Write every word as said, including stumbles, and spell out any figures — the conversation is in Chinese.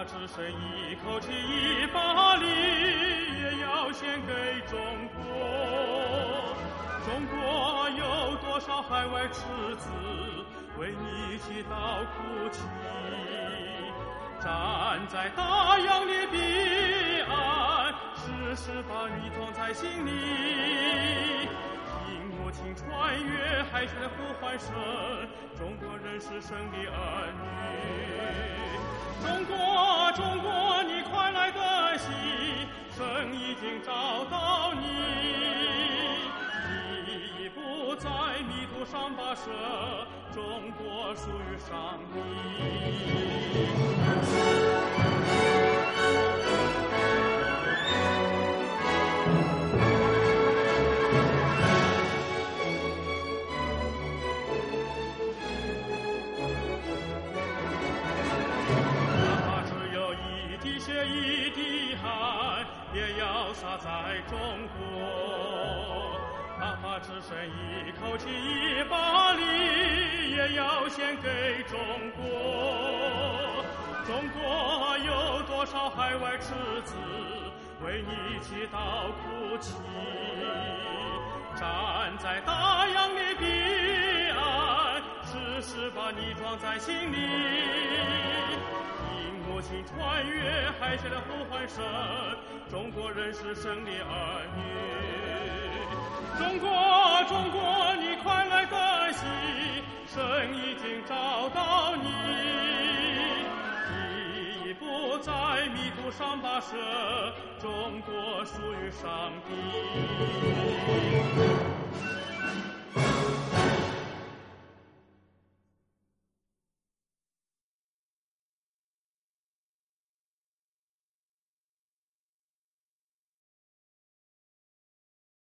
只剩一口气一把力，也要献给中国。中国有多少海外赤子为你祈祷哭泣？站在大洋的彼岸，时时把你装在心里，听母亲穿越海峡的呼唤声，中国人是胜利儿女。中国，中国，你快来得喜，神已经找到你，你已不在迷途上跋涉，中国属于上帝。一滴汗也要洒在中国，哪怕只剩一口气一把力，也要献给中国。中国有多少海外赤子为你祈祷哭泣？站在大洋的彼岸，时时把你装在心里，母亲穿越海峡的呼唤声，中国人是胜利儿女。中国，中国，你快来得喜，神已经找到你，你已不在迷途上跋涉，中国属于上帝。